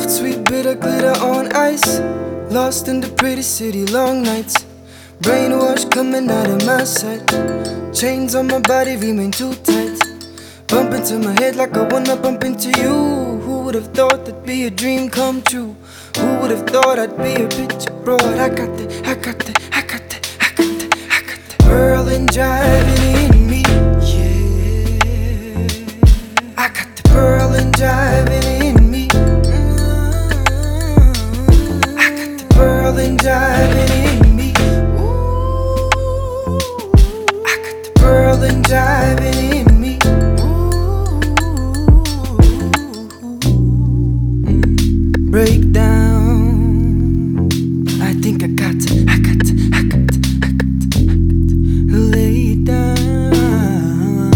Soft, sweet, bitter glitter on ice. Lost in the pretty city, long nights. Brainwash coming out of my sight. Chains on my body remain too tight. Bump into my head like I wanna bump into you. Who would have thought that'd be a dream come true? Who would have thought I'd be a picture broad? I got the pearl and driving in me. Yeah, I got the pearl and driving in me. I got the pearl and driving in me. Ooh, I got the pearl and driving in me. Break down. I think I got to lay down.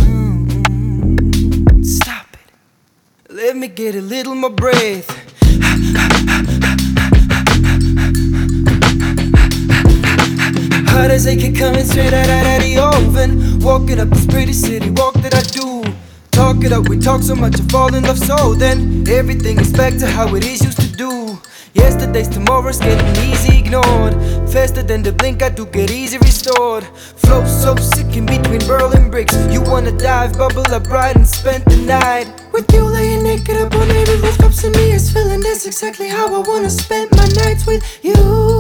Stop it. Let me get a little more breath. Hot as they keep coming straight out of the oven. Walking up this pretty city walk that I do. Talk it up, we talk so much, I fall in love so then everything is back to how it is used to do. Yesterday's tomorrow's getting easy ignored. Faster than the blink, I do get easy restored. Flow so sick in between Berlin bricks. You wanna dive, bubble up right and spend the night with you laying naked up on every rooftops and me is feeling. That's exactly how I wanna spend my nights with you.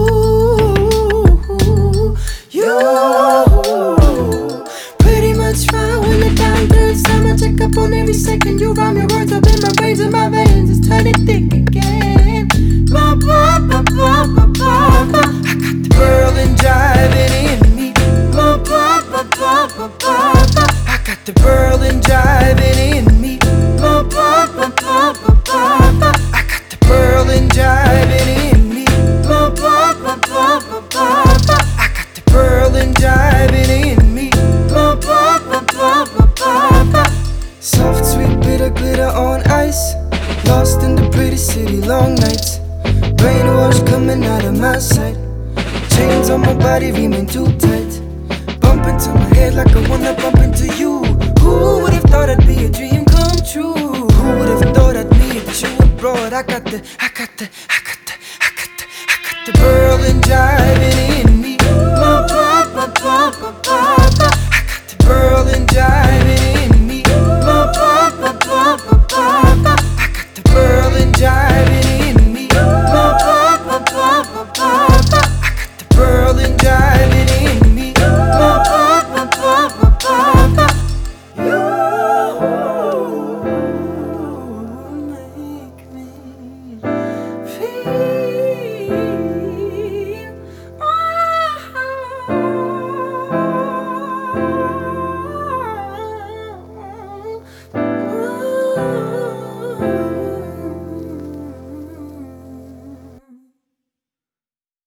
Pretty much fine when the time turns time. I check up on every second. You rhyme your words up in my brains and my veins is turning thick again. I got the pearl and driving in me. I got the pearl and driving in me. I got the pearl and driving in me. I got the pearl and driving in me. Soft, sweet, bitter glitter on ice. Lost in the pretty city, long nights. Brainwash coming out of my sight. Chains on my body remain too tight. Bump into my head like I wanna bump into you. Who would have thought I'd be a dream come true? Who would have thought I'd meet you abroad? I got the pearl and jive.